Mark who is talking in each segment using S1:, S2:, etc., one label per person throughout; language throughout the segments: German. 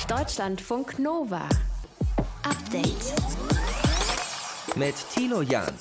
S1: Deutschlandfunk Nova. Update.
S2: Mit Thilo Jahn.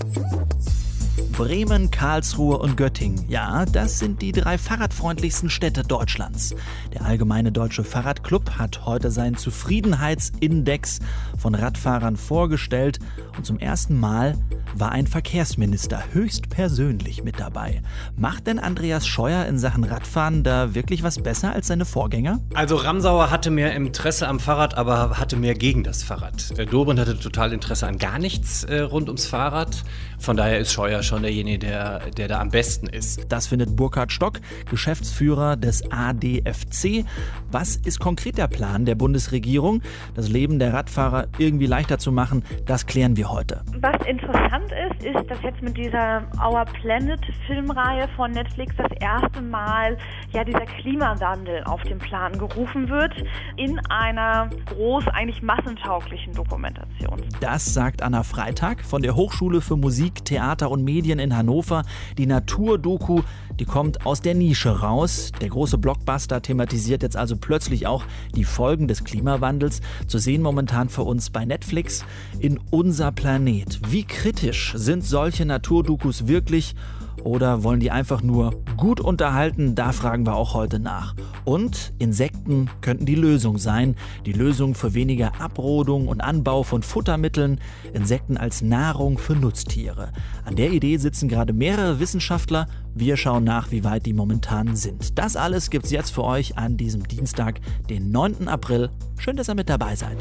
S3: Bremen, Karlsruhe und Göttingen. Ja, das sind die 3 fahrradfreundlichsten Städte Deutschlands. Der Allgemeine Deutsche Fahrradclub hat heute seinen Zufriedenheitsindex von Radfahrern vorgestellt. Und zum ersten Mal war ein Verkehrsminister höchstpersönlich mit dabei. Macht denn Andreas Scheuer in Sachen Radfahren da wirklich was besser als seine Vorgänger?
S4: Also Ramsauer hatte mehr Interesse am Fahrrad, aber hatte mehr gegen das Fahrrad. Dobrindt hatte total Interesse an gar nichts rund ums Fahrrad. Von daher ist Scheuer schon derjenige, der da am besten ist.
S3: Das findet Burkhard Stock, Geschäftsführer des ADFC. Was ist konkret der Plan der Bundesregierung, das Leben der Radfahrer irgendwie leichter zu machen? Das klären wir heute.
S5: Was interessant ist, dass jetzt mit dieser Our Planet Filmreihe von Netflix das erste Mal dieser Klimawandel auf den Plan gerufen wird in einer eigentlich massentauglichen Dokumentation.
S3: Das sagt Anna Freitag von der Hochschule für Musik, Theater und Medien in Hannover. Die Naturdoku, die kommt aus der Nische raus. Der große Blockbuster thematisiert jetzt also plötzlich auch die Folgen des Klimawandels. Zu sehen momentan für uns bei Netflix in Unser Planet. Wie kritisch sind solche Naturdokus wirklich? Oder wollen die einfach nur gut unterhalten? Da fragen wir auch heute nach. Und Insekten könnten die Lösung sein. Die Lösung für weniger Abrodung und Anbau von Futtermitteln. Insekten als Nahrung für Nutztiere. An der Idee sitzen gerade mehrere Wissenschaftler. Wir schauen nach, wie weit die momentan sind. Das alles gibt's jetzt für euch an diesem Dienstag, den 9. April. Schön, dass ihr mit dabei seid.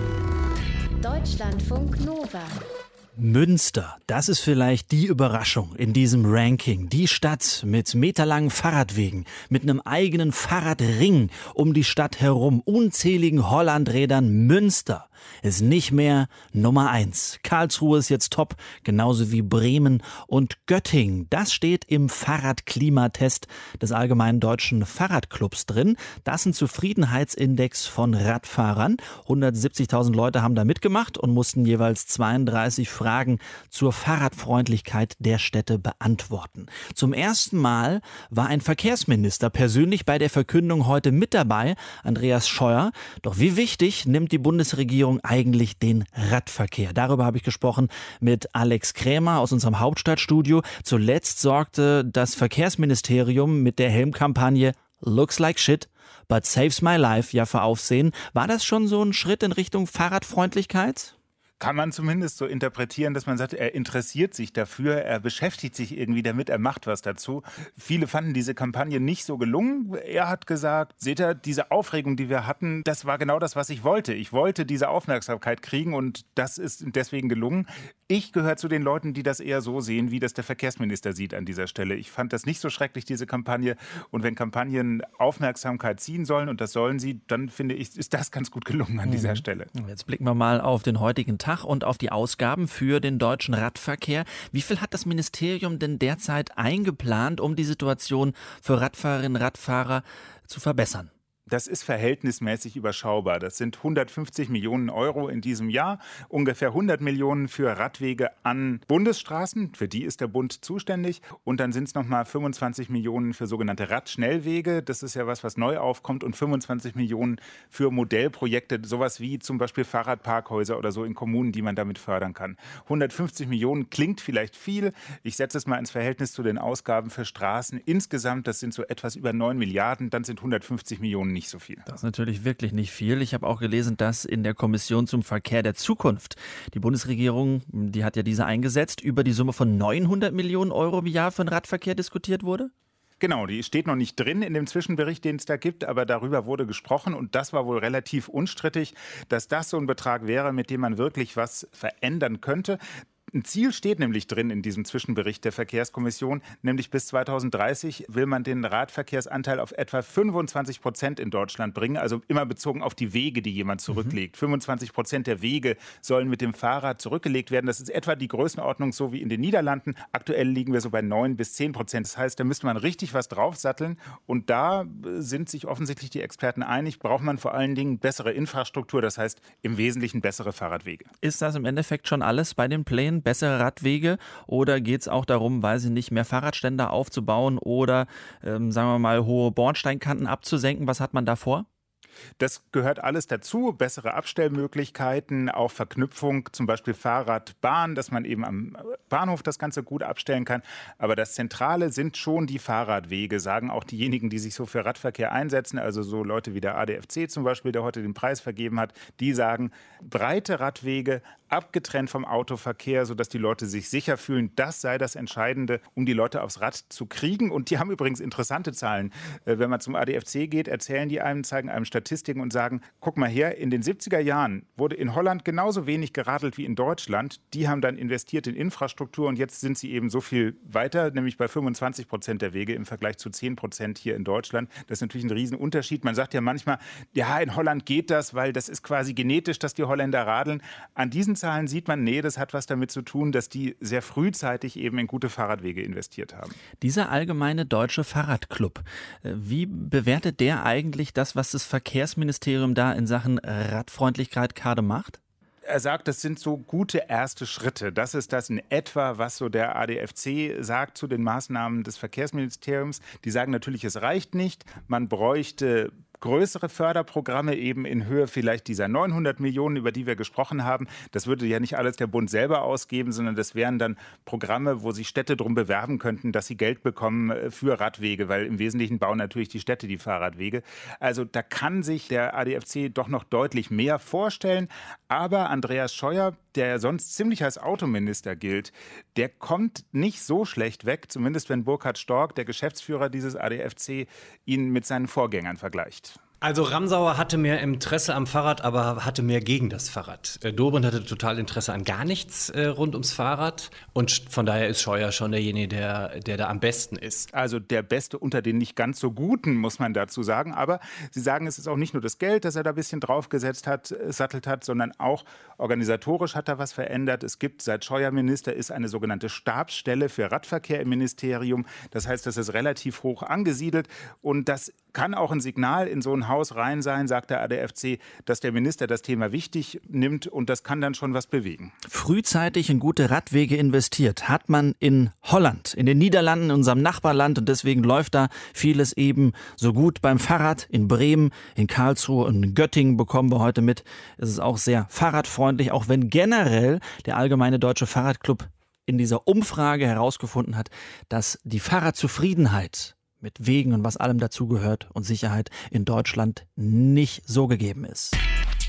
S1: Deutschlandfunk Nova.
S3: Münster, das ist vielleicht die Überraschung in diesem Ranking. Die Stadt mit meterlangen Fahrradwegen, mit einem eigenen Fahrradring um die Stadt herum, unzähligen Hollandrädern. Münster ist nicht mehr Nummer 1. Karlsruhe ist jetzt top, genauso wie Bremen und Göttingen. Das steht im Fahrradklimatest des Allgemeinen Deutschen Fahrradclubs drin. Das ist ein Zufriedenheitsindex von Radfahrern. 170.000 Leute haben da mitgemacht und mussten jeweils 32 Fragen zur Fahrradfreundlichkeit der Städte beantworten. Zum ersten Mal war ein Verkehrsminister persönlich bei der Verkündung heute mit dabei, Andreas Scheuer. Doch wie wichtig nimmt die Bundesregierung eigentlich den Radverkehr? Darüber habe ich gesprochen mit Alex Krämer aus unserem Hauptstadtstudio. Zuletzt sorgte das Verkehrsministerium mit der Helmkampagne Looks like shit, but saves my life für Aufsehen. War das schon so ein Schritt in Richtung Fahrradfreundlichkeit?
S6: Kann man zumindest so interpretieren, dass man sagt, er interessiert sich dafür, er beschäftigt sich irgendwie damit, er macht was dazu. Viele fanden diese Kampagne nicht so gelungen. Er hat gesagt, seht ihr, diese Aufregung, die wir hatten, das war genau das, was ich wollte. Ich wollte diese Aufmerksamkeit kriegen und das ist deswegen gelungen. Ich gehöre zu den Leuten, die das eher so sehen, wie das der Verkehrsminister sieht an dieser Stelle. Ich fand das nicht so schrecklich, diese Kampagne. Und wenn Kampagnen Aufmerksamkeit ziehen sollen, und das sollen sie, dann finde ich, ist das ganz gut gelungen an dieser Stelle.
S3: Jetzt blicken wir mal auf den heutigen Tag und auf die Ausgaben für den deutschen Radverkehr. Wie viel hat das Ministerium denn derzeit eingeplant, um die Situation für Radfahrerinnen und Radfahrer zu verbessern?
S6: Das ist verhältnismäßig überschaubar. Das sind 150 Millionen Euro in diesem Jahr, ungefähr 100 Millionen für Radwege an Bundesstraßen, für die ist der Bund zuständig. Und dann sind es nochmal 25 Millionen für sogenannte Radschnellwege, das ist ja was neu aufkommt, und 25 Millionen für Modellprojekte, sowas wie zum Beispiel Fahrradparkhäuser oder so in Kommunen, die man damit fördern kann. 150 Millionen klingt vielleicht viel. Ich setze es mal ins Verhältnis zu den Ausgaben für Straßen. Insgesamt, das sind so etwas über 9 Milliarden, dann sind 150 Millionen nicht so viel.
S3: Das ist natürlich wirklich nicht viel. Ich habe auch gelesen, dass in der Kommission zum Verkehr der Zukunft die Bundesregierung, die hat ja diese eingesetzt, über die Summe von 900 Millionen Euro im Jahr für den Radverkehr diskutiert wurde?
S6: Genau, die steht noch nicht drin in dem Zwischenbericht, den es da gibt, aber darüber wurde gesprochen und das war wohl relativ unstrittig, dass das so ein Betrag wäre, mit dem man wirklich was verändern könnte. Ein Ziel steht nämlich drin in diesem Zwischenbericht der Verkehrskommission, nämlich bis 2030 will man den Radverkehrsanteil auf etwa 25% in Deutschland bringen, also immer bezogen auf die Wege, die jemand zurücklegt. 25% der Wege sollen mit dem Fahrrad zurückgelegt werden. Das ist etwa die Größenordnung so wie in den Niederlanden. Aktuell liegen wir so bei 9-10%. Das heißt, da müsste man richtig was draufsatteln und da sind sich offensichtlich die Experten einig, braucht man vor allen Dingen bessere Infrastruktur, das heißt im Wesentlichen bessere Fahrradwege.
S3: Ist das im Endeffekt schon alles bei den Plänen? Bessere Radwege oder geht es auch darum, weiß ich nicht, mehr Fahrradständer aufzubauen oder, sagen wir mal, hohe Bordsteinkanten abzusenken? Was hat man da vor?
S6: Das gehört alles dazu, bessere Abstellmöglichkeiten, auch Verknüpfung, zum Beispiel Fahrrad-Bahn, dass man eben am Bahnhof das Ganze gut abstellen kann. Aber das Zentrale sind schon die Fahrradwege, sagen auch diejenigen, die sich so für Radverkehr einsetzen, also so Leute wie der ADFC zum Beispiel, der heute den Preis vergeben hat, die sagen, breite Radwege, abgetrennt vom Autoverkehr, sodass die Leute sich sicher fühlen, das sei das Entscheidende, um die Leute aufs Rad zu kriegen. Und die haben übrigens interessante Zahlen. Wenn man zum ADFC geht, erzählen die einem, zeigen einem Statistiken und sagen, guck mal her, in den 70er Jahren wurde in Holland genauso wenig geradelt wie in Deutschland. Die haben dann investiert in Infrastruktur und jetzt sind sie eben so viel weiter, nämlich bei 25% der Wege im Vergleich zu 10% hier in Deutschland. Das ist natürlich ein Riesenunterschied. Man sagt ja manchmal, ja, in Holland geht das, weil das ist quasi genetisch, dass die Holländer radeln. An diesen Zahlen sieht man, nee, das hat was damit zu tun, dass die sehr frühzeitig eben in gute Fahrradwege investiert haben.
S3: Dieser allgemeine deutsche Fahrradclub, wie bewertet der eigentlich das, was das Verkehrsministerium da in Sachen Radfreundlichkeit gerade macht?
S6: Er sagt, das sind so gute erste Schritte. Das ist das in etwa, was so der ADFC sagt zu den Maßnahmen des Verkehrsministeriums. Die sagen natürlich, es reicht nicht. Man bräuchte größere Förderprogramme eben in Höhe vielleicht dieser 900 Millionen, über die wir gesprochen haben. Das würde ja nicht alles der Bund selber ausgeben, sondern das wären dann Programme, wo sich Städte darum bewerben könnten, dass sie Geld bekommen für Radwege, weil im Wesentlichen bauen natürlich die Städte die Fahrradwege. Also da kann sich der ADFC doch noch deutlich mehr vorstellen. Aber Andreas Scheuer, der sonst ziemlich als Autominister gilt, der kommt nicht so schlecht weg, zumindest wenn Burkhard Stork, der Geschäftsführer dieses ADFC, ihn mit seinen Vorgängern vergleicht.
S4: Also Ramsauer hatte mehr Interesse am Fahrrad, aber hatte mehr gegen das Fahrrad. Dobrindt hatte total Interesse an gar nichts rund ums Fahrrad. Und von daher ist Scheuer schon derjenige, der da am besten ist.
S6: Also der Beste unter den nicht ganz so Guten, muss man dazu sagen. Aber Sie sagen, es ist auch nicht nur das Geld, das er da ein bisschen draufgesetzt hat, sattelt hat, sondern auch organisatorisch hat er was verändert. Es gibt, seit Scheuer Minister ist, eine sogenannte Stabsstelle für Radverkehr im Ministerium. Das heißt, das ist relativ hoch angesiedelt. Und das kann auch ein Signal in so ein Haus rein sein, sagt der ADFC, dass der Minister das Thema wichtig nimmt und das kann dann schon was bewegen.
S3: Frühzeitig in gute Radwege investiert hat man in Holland, in den Niederlanden, in unserem Nachbarland und deswegen läuft da vieles eben so gut beim Fahrrad. In Bremen, in Karlsruhe und in Göttingen bekommen wir heute mit. Es ist auch sehr fahrradfreundlich, auch wenn generell der Allgemeine Deutsche Fahrradclub in dieser Umfrage herausgefunden hat, dass die Fahrradzufriedenheit mit Wegen und was allem dazugehört und Sicherheit in Deutschland nicht so gegeben ist.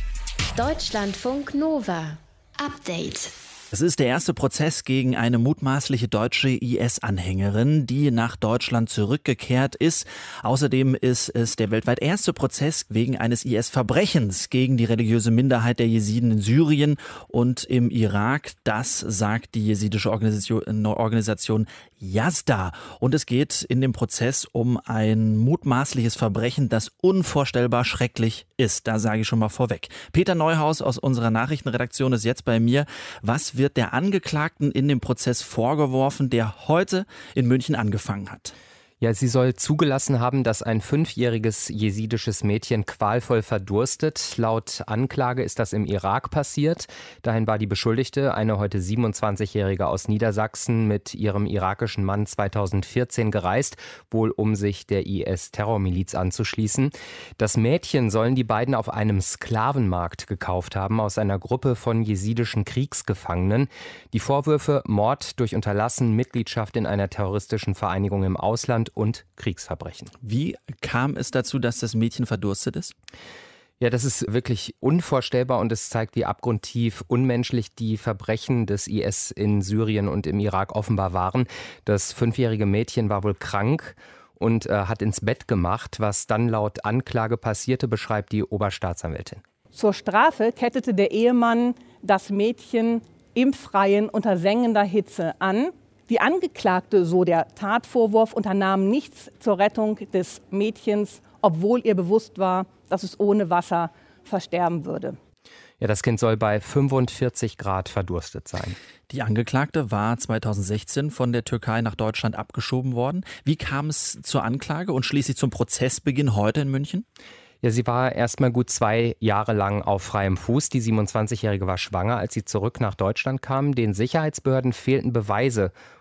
S1: Deutschlandfunk Nova. Update.
S3: Es ist der erste Prozess gegen eine mutmaßliche deutsche IS-Anhängerin, die nach Deutschland zurückgekehrt ist. Außerdem ist es der weltweit erste Prozess wegen eines IS-Verbrechens gegen die religiöse Minderheit der Jesiden in Syrien und im Irak. Das sagt die jesidische Organisation Yazda. Und es geht in dem Prozess um ein mutmaßliches Verbrechen, das unvorstellbar schrecklich ist. Da sage ich schon mal vorweg. Peter Neuhaus aus unserer Nachrichtenredaktion ist jetzt bei mir. Was wird der Angeklagten in dem Prozess vorgeworfen, der heute in München angefangen hat?
S7: Ja, sie soll zugelassen haben, dass ein 5-jähriges jesidisches Mädchen qualvoll verdurstet. Laut Anklage ist das im Irak passiert. Dahin war die Beschuldigte, eine heute 27-Jährige aus Niedersachsen, mit ihrem irakischen Mann 2014 gereist, wohl um sich der IS-Terrormiliz anzuschließen. Das Mädchen sollen die beiden auf einem Sklavenmarkt gekauft haben, aus einer Gruppe von jesidischen Kriegsgefangenen. Die Vorwürfe: Mord durch Unterlassen, Mitgliedschaft in einer terroristischen Vereinigung im Ausland und Kriegsverbrechen.
S3: Wie kam es dazu, dass das Mädchen verdurstet ist?
S7: Ja, das ist wirklich unvorstellbar und es zeigt, wie abgrundtief unmenschlich die Verbrechen des IS in Syrien und im Irak offenbar waren. Das 5-jährige Mädchen war wohl krank und hat ins Bett gemacht. Was dann laut Anklage passierte, beschreibt die Oberstaatsanwältin.
S8: Zur Strafe kettete der Ehemann das Mädchen im Freien unter sengender Hitze an. Die Angeklagte, so der Tatvorwurf, unternahm nichts zur Rettung des Mädchens, obwohl ihr bewusst war, dass es ohne Wasser versterben würde.
S7: Ja, das Kind soll bei 45 Grad verdurstet sein.
S3: Die Angeklagte war 2016 von der Türkei nach Deutschland abgeschoben worden. Wie kam es zur Anklage und schließlich zum Prozessbeginn heute in München?
S7: Ja, sie war erstmal gut 2 Jahre lang auf freiem Fuß. Die 27-Jährige war schwanger, als sie zurück nach Deutschland kam. Den Sicherheitsbehörden fehlten Beweise,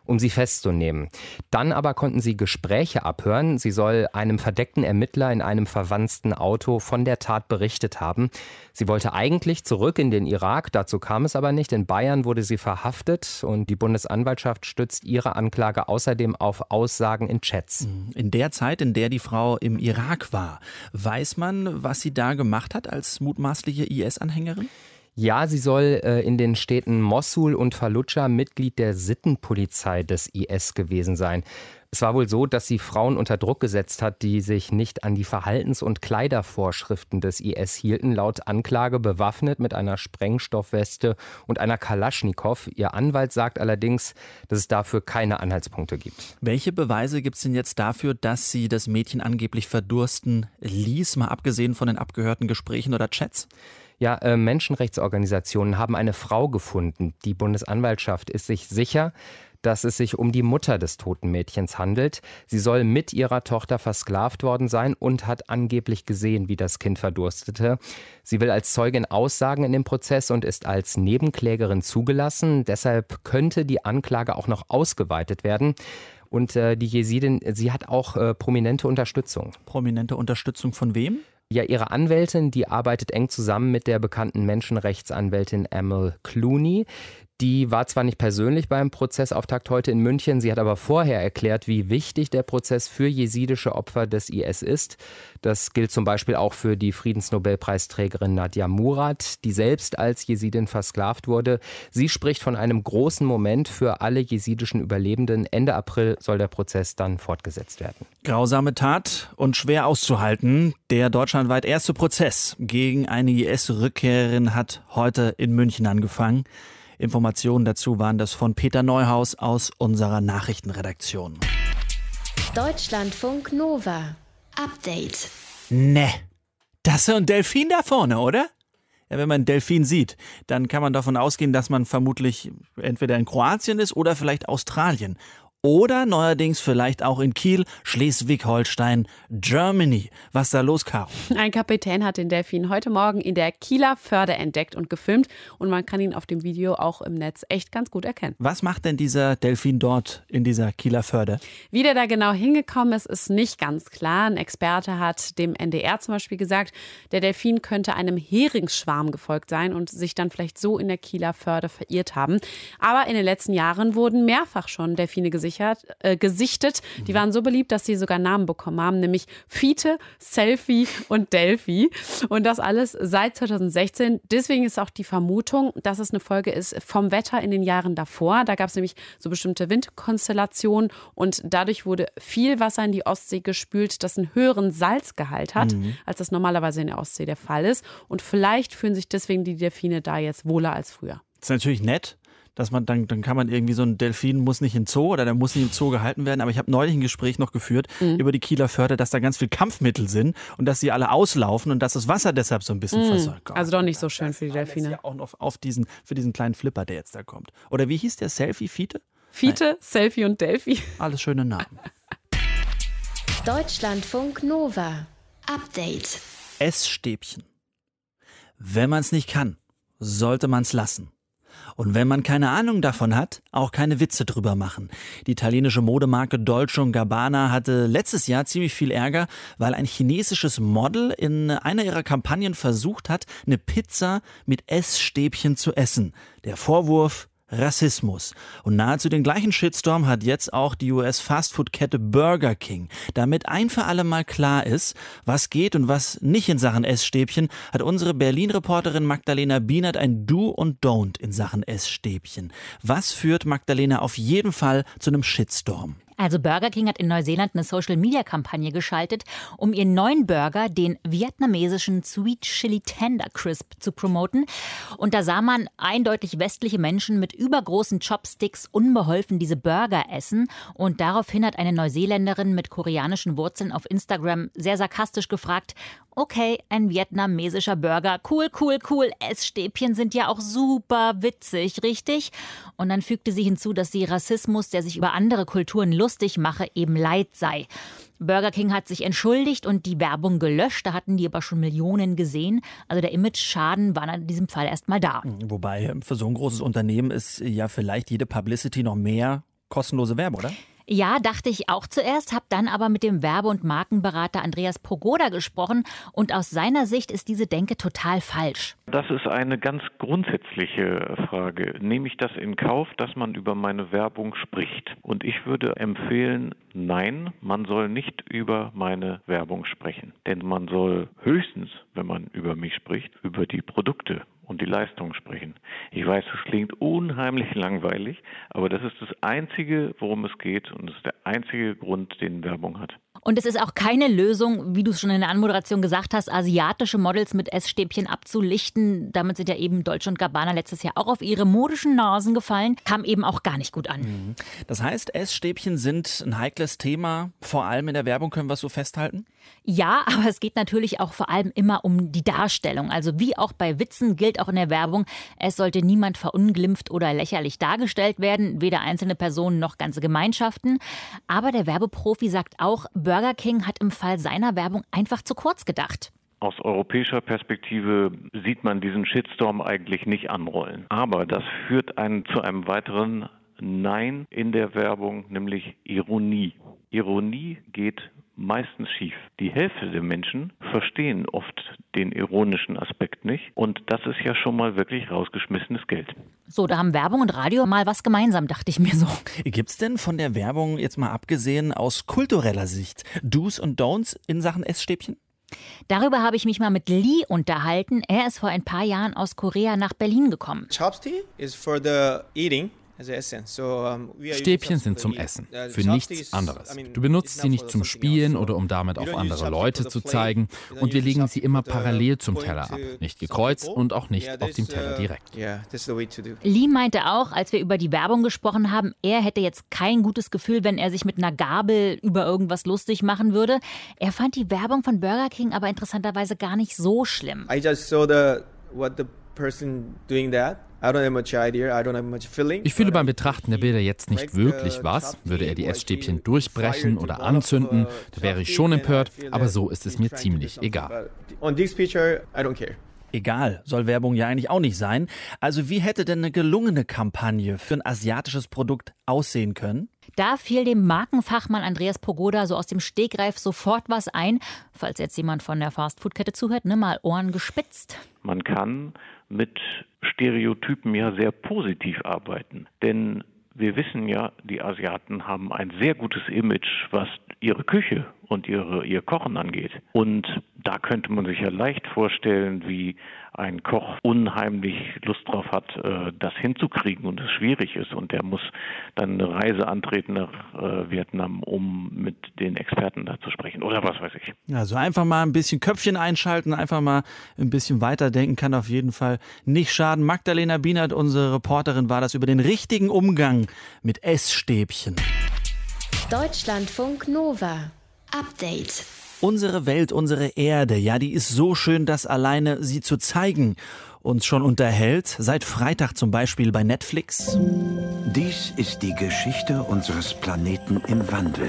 S7: um sie festzunehmen. Dann aber konnten sie Gespräche abhören. Sie soll einem verdeckten Ermittler in einem verwanzten Auto von der Tat berichtet haben. Sie wollte eigentlich zurück in den Irak, dazu kam es aber nicht. In Bayern wurde sie verhaftet und die Bundesanwaltschaft stützt ihre Anklage außerdem auf Aussagen in Chats.
S3: In der Zeit, in der die Frau im Irak war, weiß man, was sie da gemacht hat als mutmaßliche IS-Anhängerin?
S7: Ja, sie soll in den Städten Mossul und Fallujah Mitglied der Sittenpolizei des IS gewesen sein. Es war wohl so, dass sie Frauen unter Druck gesetzt hat, die sich nicht an die Verhaltens- und Kleidervorschriften des IS hielten. Laut Anklage bewaffnet mit einer Sprengstoffweste und einer Kalaschnikow. Ihr Anwalt sagt allerdings, dass es dafür keine Anhaltspunkte gibt.
S3: Welche Beweise gibt es denn jetzt dafür, dass sie das Mädchen angeblich verdursten ließ, mal abgesehen von den abgehörten Gesprächen oder Chats?
S7: Ja, Menschenrechtsorganisationen haben eine Frau gefunden. Die Bundesanwaltschaft ist sich sicher, dass es sich um die Mutter des toten Mädchens handelt. Sie soll mit ihrer Tochter versklavt worden sein und hat angeblich gesehen, wie das Kind verdurstete. Sie will als Zeugin aussagen in dem Prozess und ist als Nebenklägerin zugelassen. Deshalb könnte die Anklage auch noch ausgeweitet werden. Und die Jesidin, sie hat auch prominente Unterstützung.
S3: Prominente Unterstützung von wem?
S7: Ja, ihre Anwältin, die arbeitet eng zusammen mit der bekannten Menschenrechtsanwältin Amal Clooney. Die war zwar nicht persönlich beim Prozessauftakt heute in München, sie hat aber vorher erklärt, wie wichtig der Prozess für jesidische Opfer des IS ist. Das gilt zum Beispiel auch für die Friedensnobelpreisträgerin Nadia Murad, die selbst als Jesidin versklavt wurde. Sie spricht von einem großen Moment für alle jesidischen Überlebenden. Ende April soll der Prozess dann fortgesetzt werden.
S3: Grausame Tat und schwer auszuhalten. Der deutschlandweit erste Prozess gegen eine IS-Rückkehrerin hat heute in München angefangen. Informationen dazu waren das von Peter Neuhaus aus unserer Nachrichtenredaktion.
S1: Deutschlandfunk Nova. Update.
S3: Ne, das ist so ein Delfin da vorne, oder? Ja, wenn man einen Delfin sieht, dann kann man davon ausgehen, dass man vermutlich entweder in Kroatien ist oder vielleicht Australien. Oder neuerdings vielleicht auch in Kiel, Schleswig-Holstein, Germany. Was ist da los, Caro?
S9: Ein Kapitän hat den Delfin heute Morgen in der Kieler Förde entdeckt und gefilmt. Und man kann ihn auf dem Video auch im Netz echt ganz gut erkennen.
S3: Was macht denn dieser Delfin dort in dieser Kieler Förde?
S9: Wie der da genau hingekommen ist, ist nicht ganz klar. Ein Experte hat dem NDR zum Beispiel gesagt, der Delfin könnte einem Heringsschwarm gefolgt sein und sich dann vielleicht so in der Kieler Förde verirrt haben. Aber in den letzten Jahren wurden mehrfach schon Delfine gesichtet. Die waren so beliebt, dass sie sogar Namen bekommen haben, nämlich Fiete, Selfie und Delphi. Und das alles seit 2016. Deswegen ist auch die Vermutung, dass es eine Folge ist vom Wetter in den Jahren davor. Da gab es nämlich so bestimmte Windkonstellationen und dadurch wurde viel Wasser in die Ostsee gespült, das einen höheren Salzgehalt hat, als das normalerweise in der Ostsee der Fall ist. Und vielleicht fühlen sich deswegen die Delfine da jetzt wohler als früher.
S3: Das ist natürlich nett. Dass man dann kann man irgendwie so ein Delfin muss nicht in Zoo oder der muss nicht im Zoo gehalten werden. Aber ich habe neulich ein Gespräch noch geführt über die Kieler Förde, dass da ganz viel Kampfmittel sind und dass sie alle auslaufen und dass das Wasser deshalb so ein bisschen versäumt.
S9: Also doch nicht so schön für die Delfine.
S3: Ja auch noch für diesen kleinen Flipper, der jetzt da kommt. Oder wie hieß der? Selfie, Fiete?
S9: Fiete, Selfie und Delphi.
S3: Alles schöne Namen.
S1: Deutschlandfunk Nova. Update.
S3: Essstäbchen. Wenn man es nicht kann, sollte man es lassen. Und wenn man keine Ahnung davon hat, auch keine Witze drüber machen. Die italienische Modemarke Dolce & Gabbana hatte letztes Jahr ziemlich viel Ärger, weil ein chinesisches Model in einer ihrer Kampagnen versucht hat, eine Pizza mit Essstäbchen zu essen. Der Vorwurf: Rassismus. Und nahezu den gleichen Shitstorm hat jetzt auch die US-Fastfood-Kette Burger King. Damit ein für alle Mal klar ist, was geht und was nicht in Sachen Essstäbchen, hat unsere Berlin-Reporterin Magdalena Bienert ein Do und Don't in Sachen Essstäbchen. Was führt Magdalena auf jeden Fall zu einem Shitstorm?
S10: Also Burger King hat in Neuseeland eine Social-Media-Kampagne geschaltet, um ihren neuen Burger, den vietnamesischen Sweet Chili Tender Crisp, zu promoten. Und da sah man eindeutig westliche Menschen mit übergroßen Chopsticks unbeholfen diese Burger essen. Und daraufhin hat eine Neuseeländerin mit koreanischen Wurzeln auf Instagram sehr sarkastisch gefragt: Okay, ein vietnamesischer Burger, cool, cool, cool, Essstäbchen sind ja auch super witzig, richtig? Und dann fügte sie hinzu, dass sie Rassismus, der sich über andere Kulturen lustig mache, eben leid sei. Burger King hat sich entschuldigt und die Werbung gelöscht, da hatten die aber schon Millionen gesehen. Also der Image-Schaden war in diesem Fall erstmal da.
S3: Wobei für so ein großes Unternehmen ist ja vielleicht jede Publicity noch mehr kostenlose Werbung, oder?
S10: Ja, dachte ich auch zuerst, habe dann aber mit dem Werbe- und Markenberater Andreas Pogoda gesprochen und aus seiner Sicht ist diese Denke total falsch.
S11: Das ist eine ganz grundsätzliche Frage. Nehme ich das in Kauf, dass man über meine Werbung spricht? Und ich würde empfehlen, nein, man soll nicht über meine Werbung sprechen. Denn man soll höchstens, wenn man über mich spricht, über die Produkte und die Leistung sprechen. Ich weiß, das klingt unheimlich langweilig, aber das ist das Einzige, worum es geht und das ist der einzige Grund, den Werbung hat.
S10: Und es ist auch keine Lösung, wie du es schon in der Anmoderation gesagt hast, asiatische Models mit Essstäbchen abzulichten. Damit sind ja eben Dolce & Gabbana letztes Jahr auch auf ihre modischen Nasen gefallen. Kam eben auch gar nicht gut an.
S3: Das heißt, Essstäbchen sind ein heikles Thema, vor allem in der Werbung, können wir es so festhalten?
S10: Ja, aber es geht natürlich auch vor allem immer um die Darstellung. Also wie auch bei Witzen gilt auch in der Werbung, es sollte niemand verunglimpft oder lächerlich dargestellt werden, weder einzelne Personen noch ganze Gemeinschaften. Aber der Werbeprofi sagt auch, Burger King hat im Fall seiner Werbung einfach zu kurz gedacht.
S11: Aus europäischer Perspektive sieht man diesen Shitstorm eigentlich nicht anrollen. Aber das führt einen zu einem weiteren Nein in der Werbung, nämlich Ironie. Ironie geht meistens schief. Die Hälfte der Menschen verstehen oft den ironischen Aspekt nicht und das ist ja schon mal wirklich rausgeschmissenes Geld.
S10: So, da haben Werbung und Radio mal was gemeinsam, dachte ich mir so.
S3: Gibt's denn von der Werbung jetzt mal abgesehen aus kultureller Sicht Do's und Don'ts in Sachen Essstäbchen?
S10: Darüber habe ich mich mal mit Lee unterhalten. Er ist vor ein paar Jahren aus Korea nach Berlin gekommen.
S12: Chopstick is for the eating.
S13: Stäbchen sind zum Essen, für nichts anderes. Du benutzt sie nicht zum Spielen oder um damit auf andere Leute zu zeigen. Und wir legen sie immer parallel zum Teller ab, nicht gekreuzt und auch nicht auf dem Teller direkt.
S10: Lee meinte auch, als wir über die Werbung gesprochen haben, er hätte jetzt kein gutes Gefühl, wenn er sich mit einer Gabel über irgendwas lustig machen würde. Er fand die Werbung von Burger King aber interessanterweise gar nicht so schlimm.
S12: I just saw what the person doing that.
S13: Ich fühle beim Betrachten der Bilder jetzt nicht wirklich was. Würde er die Essstäbchen durchbrechen oder anzünden, da wäre ich schon empört, aber so ist es mir ziemlich egal.
S3: Egal, soll Werbung ja eigentlich auch nicht sein. Also wie hätte denn eine gelungene Kampagne für ein asiatisches Produkt aussehen können?
S10: Da fiel dem Markenfachmann Andreas Pogoda so aus dem Stegreif sofort was ein. Falls jetzt jemand von der Fastfood-Kette zuhört, mal Ohren gespitzt.
S11: Man kann mit Stereotypen ja sehr positiv arbeiten. Denn wir wissen ja, die Asiaten haben ein sehr gutes Image, was ihre Küche und ihr Kochen angeht. Und da könnte man sich ja leicht vorstellen, wie ein Koch unheimlich Lust drauf hat, das hinzukriegen und es schwierig ist. Und der muss dann eine Reise antreten nach Vietnam, um mit den Experten da zu sprechen. Oder was weiß ich.
S3: Also einfach mal ein bisschen Köpfchen einschalten, einfach mal ein bisschen weiterdenken, kann auf jeden Fall nicht schaden. Magdalena Bienert, unsere Reporterin, war das über den richtigen Umgang mit Essstäbchen.
S1: Deutschlandfunk Nova. Update.
S3: Unsere Welt, unsere Erde, ja, die ist so schön, dass alleine sie zu zeigen uns schon unterhält. Seit Freitag zum Beispiel bei Netflix.
S14: Dies ist die Geschichte unseres Planeten im Wandel.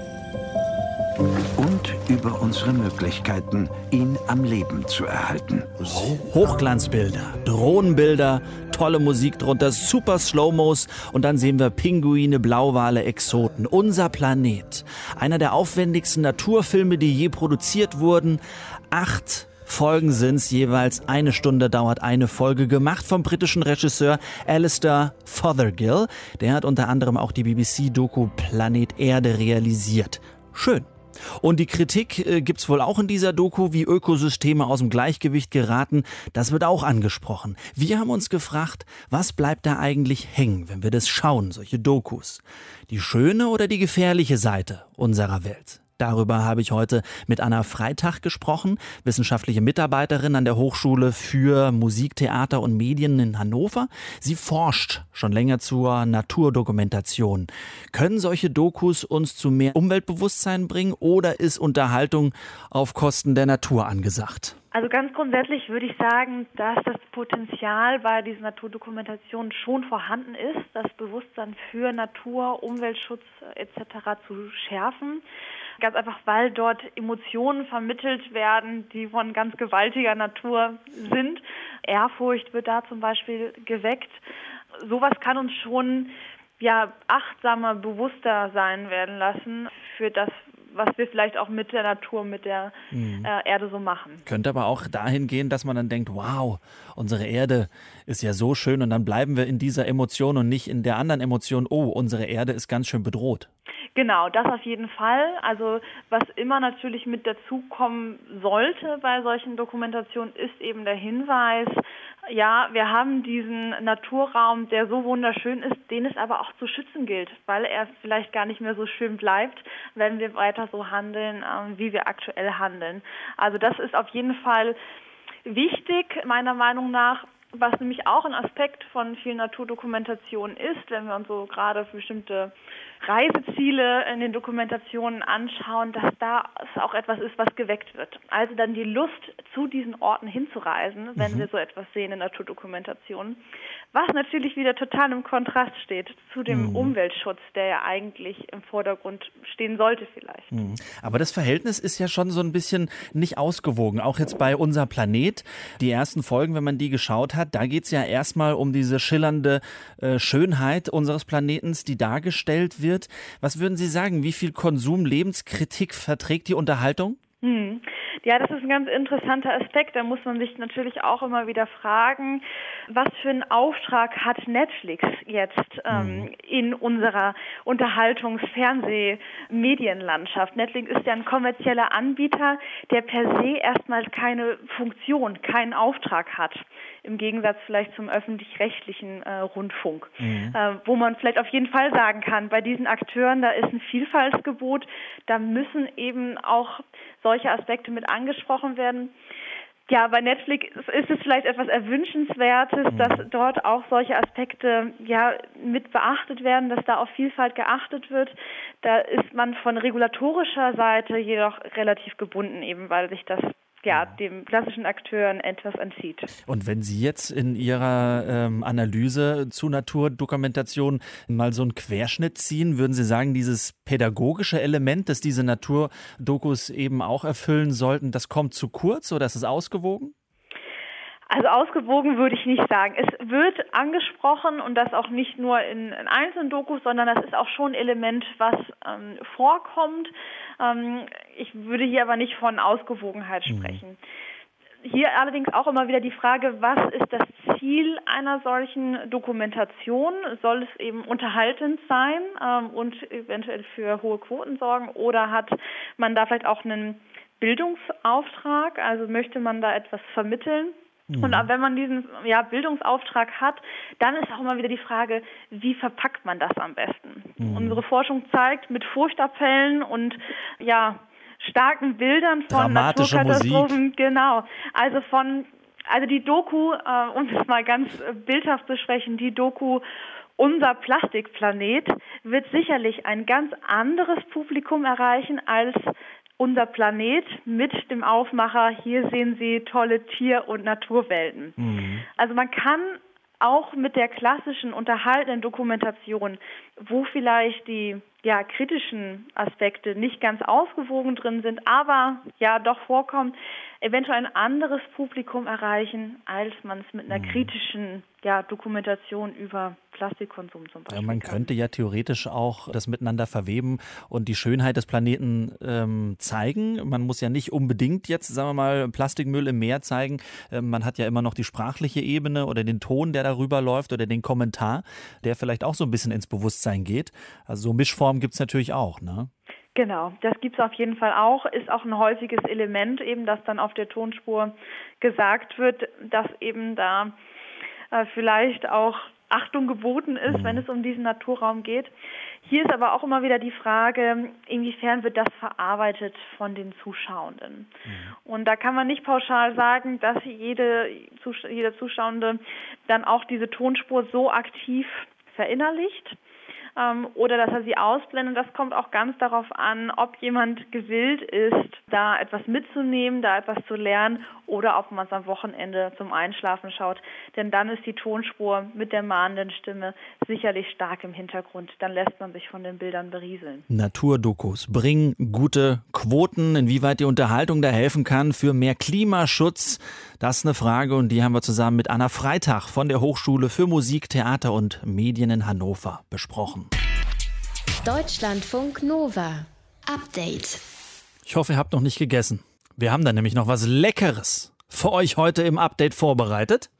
S14: Und über unsere Möglichkeiten, ihn am Leben zu erhalten.
S3: Hochglanzbilder, Drohnenbilder, tolle Musik drunter, super Slow-Mos und dann sehen wir Pinguine, Blauwale, Exoten. Unser Planet. Einer der aufwendigsten Naturfilme, die je produziert wurden. 8 Folgen sind's, jeweils 1 Stunde dauert eine Folge, gemacht vom britischen Regisseur Alistair Fothergill. Der hat unter anderem auch die BBC-Doku Planet Erde realisiert. Schön. Und die Kritik gibt's wohl auch in dieser Doku, wie Ökosysteme aus dem Gleichgewicht geraten. Das wird auch angesprochen. Wir haben uns gefragt, was bleibt da eigentlich hängen, wenn wir das schauen, solche Dokus? Die schöne oder die gefährliche Seite unserer Welt? Darüber habe ich heute mit Anna Freitag gesprochen, wissenschaftliche Mitarbeiterin an der Hochschule für Musik, Theater und Medien in Hannover. Sie forscht schon länger zur Naturdokumentation. Können solche Dokus uns zu mehr Umweltbewusstsein bringen oder ist Unterhaltung auf Kosten der Natur angesagt?
S5: Also ganz grundsätzlich würde ich sagen, dass das Potenzial bei diesen Naturdokumentationen schon vorhanden ist, das Bewusstsein für Natur, Umweltschutz etc. zu schärfen. Ganz einfach, weil dort Emotionen vermittelt werden, die von ganz gewaltiger Natur sind. Ehrfurcht wird da zum Beispiel geweckt. Sowas kann uns schon achtsamer, bewusster sein werden lassen für das, was wir vielleicht auch mit der Natur, mit der Erde so machen.
S3: Könnte aber auch dahin gehen, dass man dann denkt, wow, unsere Erde ist ja so schön und dann bleiben wir in dieser Emotion und nicht in der anderen Emotion, oh, unsere Erde ist ganz schön bedroht.
S5: Genau, das auf jeden Fall. Also was immer natürlich mit dazukommen sollte bei solchen Dokumentationen, ist eben der Hinweis, ja, wir haben diesen Naturraum, der so wunderschön ist, den es aber auch zu schützen gilt, weil er vielleicht gar nicht mehr so schön bleibt, wenn wir weiter so handeln, wie wir aktuell handeln. Also das ist auf jeden Fall wichtig, meiner Meinung nach. Was nämlich auch ein Aspekt von vielen Naturdokumentationen ist, wenn wir uns so gerade bestimmte Reiseziele in den Dokumentationen anschauen, dass da auch etwas ist, was geweckt wird. Also dann die Lust, zu diesen Orten hinzureisen, wenn wir so etwas sehen in Naturdokumentationen. Was natürlich wieder total im Kontrast steht zu dem Umweltschutz, der ja eigentlich im Vordergrund stehen sollte vielleicht.
S3: Aber das Verhältnis ist ja schon so ein bisschen nicht ausgewogen. Auch jetzt bei Unser Planet, die ersten Folgen, wenn man die geschaut hat, da geht es ja erstmal um diese schillernde Schönheit unseres Planetens, die dargestellt wird. Was würden Sie sagen, wie viel Konsum-Lebenskritik verträgt die Unterhaltung?
S5: Ja, das ist ein ganz interessanter Aspekt. Da muss man sich natürlich auch immer wieder fragen, was für einen Auftrag hat Netflix jetzt in unserer Unterhaltungs-Fernseh-Medienlandschaft. Netflix ist ja ein kommerzieller Anbieter, der per se erstmal keine Funktion, keinen Auftrag hat. Im Gegensatz vielleicht zum öffentlich-rechtlichen Rundfunk, wo man vielleicht auf jeden Fall sagen kann, bei diesen Akteuren, da ist ein Vielfaltsgebot, da müssen eben auch solche Aspekte mit angesprochen werden. Ja, bei Netflix ist es vielleicht etwas Erwünschenswertes, dass dort auch solche Aspekte mit beachtet werden, dass da auf Vielfalt geachtet wird. Da ist man von regulatorischer Seite jedoch relativ gebunden, eben weil sich das dem klassischen Akteuren etwas entzieht.
S3: Und wenn Sie jetzt in Ihrer Analyse zu Naturdokumentation mal so einen Querschnitt ziehen, würden Sie sagen, dieses pädagogische Element, das diese Naturdokus eben auch erfüllen sollten, das kommt zu kurz oder ist es ausgewogen?
S5: Also ausgewogen würde ich nicht sagen. Es wird angesprochen und das auch nicht nur in einzelnen Dokus, sondern das ist auch schon ein Element, was vorkommt. Ich würde hier aber nicht von Ausgewogenheit sprechen. Hier allerdings auch immer wieder die Frage, was ist das Ziel einer solchen Dokumentation? Soll es eben unterhaltend sein und eventuell für hohe Quoten sorgen oder hat man da vielleicht auch einen Bildungsauftrag? Also möchte man da etwas vermitteln? Und wenn man diesen Bildungsauftrag hat, dann ist auch immer wieder die Frage, wie verpackt man das am besten? Unsere Forschung zeigt, mit Furchtappellen und starken Bildern von Naturkatastrophen, genau. Also die Doku, um das mal ganz bildhaft zu sprechen, die Doku Unser Plastikplanet wird sicherlich ein ganz anderes Publikum erreichen als Unser Planet mit dem Aufmacher, hier sehen Sie tolle Tier- und Naturwelten. Also man kann auch mit der klassischen unterhaltenden Dokumentation, wo vielleicht die kritischen Aspekte nicht ganz ausgewogen drin sind, aber doch vorkommen, eventuell ein anderes Publikum erreichen, als man es mit einer kritischen Dokumentation über Plastikkonsum zum Beispiel
S3: man könnte ja theoretisch auch das miteinander verweben und die Schönheit des Planeten zeigen. Man muss ja nicht unbedingt jetzt, sagen wir mal, Plastikmüll im Meer zeigen. Man hat ja immer noch die sprachliche Ebene oder den Ton, der darüber läuft oder den Kommentar, der vielleicht auch so ein bisschen ins Bewusstsein geht. Also so Mischformen gibt es natürlich auch, ne?
S5: Genau, das gibt es auf jeden Fall auch. Ist auch ein häufiges Element eben, das dann auf der Tonspur gesagt wird, dass eben da vielleicht auch Achtung geboten ist, wenn es um diesen Naturraum geht. Hier ist aber auch immer wieder die Frage, inwiefern wird das verarbeitet von den Zuschauenden. Und da kann man nicht pauschal sagen, dass jeder Zuschauende dann auch diese Tonspur so aktiv verinnerlicht oder dass er sie ausblendet. Das kommt auch ganz darauf an, ob jemand gewillt ist, da etwas mitzunehmen, da etwas zu lernen oder ob man es am Wochenende zum Einschlafen schaut. Denn dann ist die Tonspur mit der mahnenden Stimme sicherlich stark im Hintergrund. Dann lässt man sich von den Bildern berieseln.
S3: Naturdokus bringen gute Quoten. Inwieweit die Unterhaltung da helfen kann für mehr Klimaschutz, Das ist eine Frage und die haben wir zusammen mit Anna Freitag von der Hochschule für Musik, Theater und Medien in Hannover besprochen.
S1: Deutschlandfunk Nova. Update.
S3: Ich hoffe, ihr habt noch nicht gegessen. Wir haben da nämlich noch was Leckeres für euch heute im Update vorbereitet.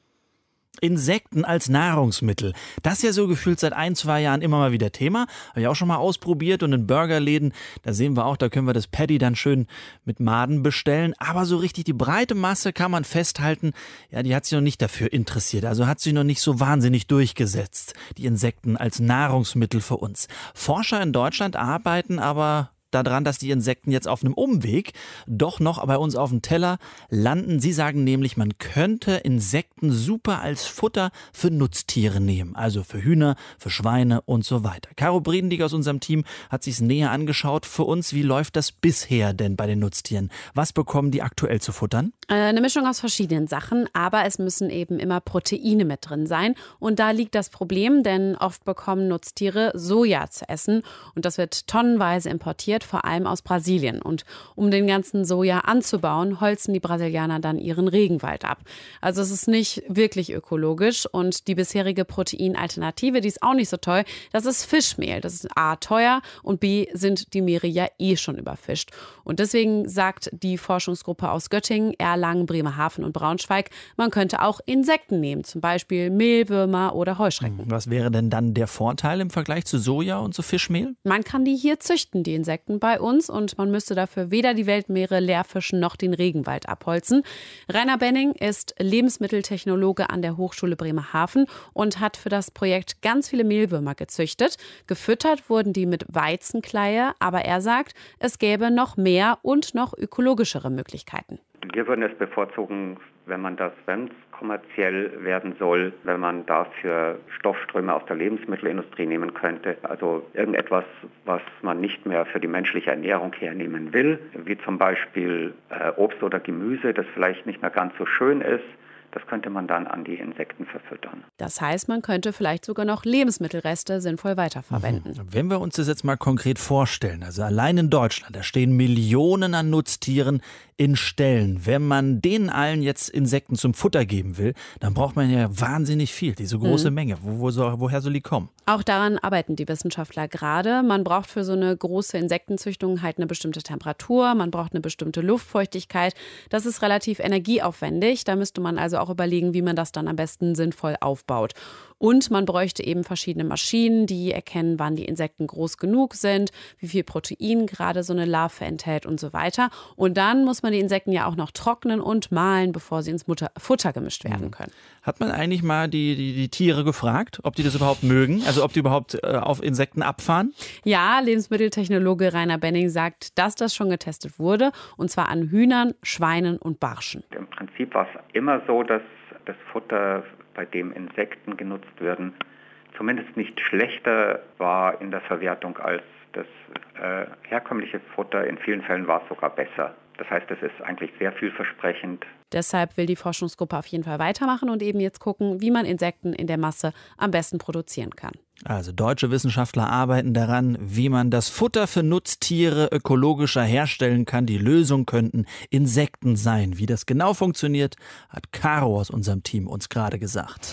S3: Insekten als Nahrungsmittel. Das ist ja so gefühlt seit 1-2 Jahren immer mal wieder Thema. Habe ich auch schon mal ausprobiert und in Burgerläden, da sehen wir auch, da können wir das Patty dann schön mit Maden bestellen. Aber so richtig die breite Masse kann man festhalten, ja, die hat sich noch nicht dafür interessiert. Also hat sich noch nicht so wahnsinnig durchgesetzt, die Insekten als Nahrungsmittel für uns. Forscher in Deutschland arbeiten aber daran, dass die Insekten jetzt auf einem Umweg doch noch bei uns auf dem Teller landen. Sie sagen nämlich, man könnte Insekten super als Futter für Nutztiere nehmen. Also für Hühner, für Schweine und so weiter. Caro Bredendieck aus unserem Team hat sich's näher angeschaut für uns. Wie läuft das bisher denn bei den Nutztieren? Was bekommen die aktuell zu futtern?
S9: Eine Mischung aus verschiedenen Sachen, aber es müssen eben immer Proteine mit drin sein. Und da liegt das Problem, denn oft bekommen Nutztiere Soja zu essen. Und das wird tonnenweise importiert, vor allem aus Brasilien. Und um den ganzen Soja anzubauen, holzen die Brasilianer dann ihren Regenwald ab. Also es ist nicht wirklich ökologisch. Und die bisherige Proteinalternative, die ist auch nicht so toll, das ist Fischmehl. Das ist A, teuer und B, sind die Meere ja schon überfischt. Und deswegen sagt die Forschungsgruppe aus Göttingen, Erlangen, Bremerhaven und Braunschweig, man könnte auch Insekten nehmen, zum Beispiel Mehlwürmer oder Heuschrecken.
S3: Was wäre denn dann der Vorteil im Vergleich zu Soja und zu Fischmehl?
S9: Man kann die hier züchten, die Insekten bei uns, und man müsste dafür weder die Weltmeere leer fischen noch den Regenwald abholzen. Rainer Benning ist Lebensmitteltechnologe an der Hochschule Bremerhaven und hat für das Projekt ganz viele Mehlwürmer gezüchtet. Gefüttert wurden die mit Weizenkleie, aber er sagt, es gäbe noch mehr und noch ökologischere Möglichkeiten.
S15: Wir würden es bevorzugen, wenn es kommerziell werden soll, wenn man dafür Stoffströme aus der Lebensmittelindustrie nehmen könnte. Also irgendetwas, was man nicht mehr für die menschliche Ernährung hernehmen will, wie zum Beispiel Obst oder Gemüse, das vielleicht nicht mehr ganz so schön ist. Das könnte man dann an die Insekten verfüttern.
S9: Das heißt, man könnte vielleicht sogar noch Lebensmittelreste sinnvoll weiterverwenden.
S3: Wenn wir uns das jetzt mal konkret vorstellen, also allein in Deutschland, da stehen Millionen an Nutztieren in Ställen. Wenn man denen allen jetzt Insekten zum Futter geben will, dann braucht man ja wahnsinnig viel, diese große Menge. Woher soll die kommen?
S9: Auch daran arbeiten die Wissenschaftler gerade. Man braucht für so eine große Insektenzüchtung halt eine bestimmte Temperatur, man braucht eine bestimmte Luftfeuchtigkeit. Das ist relativ energieaufwendig. Da müsste man also auch überlegen, wie man das dann am besten sinnvoll aufbaut. Und man bräuchte eben verschiedene Maschinen, die erkennen, wann die Insekten groß genug sind, wie viel Protein gerade so eine Larve enthält und so weiter. Und dann muss man die Insekten ja auch noch trocknen und mahlen, bevor sie ins Futter gemischt werden können.
S3: Hat man eigentlich mal die Tiere gefragt, ob die das überhaupt mögen? Also ob die überhaupt auf Insekten abfahren?
S9: Ja, Lebensmitteltechnologe Rainer Benning sagt, dass das schon getestet wurde. Und zwar an Hühnern, Schweinen und Barschen.
S15: Im Prinzip war es immer so, dass das Futter, bei dem Insekten genutzt werden, zumindest nicht schlechter war in der Verwertung als das herkömmliche Futter. In vielen Fällen war es sogar besser. Das heißt, es ist eigentlich sehr vielversprechend.
S9: Deshalb will die Forschungsgruppe auf jeden Fall weitermachen und eben jetzt gucken, wie man Insekten in der Masse am besten produzieren kann.
S3: Also deutsche Wissenschaftler arbeiten daran, wie man das Futter für Nutztiere ökologischer herstellen kann. Die Lösung könnten Insekten sein. Wie das genau funktioniert, hat Caro aus unserem Team uns gerade gesagt.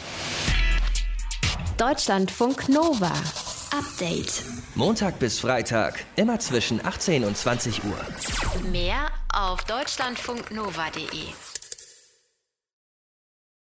S1: Deutschlandfunk Nova. Update.
S2: Montag bis Freitag, immer zwischen 18 und 20 Uhr.
S1: Mehr auf deutschlandfunknova.de.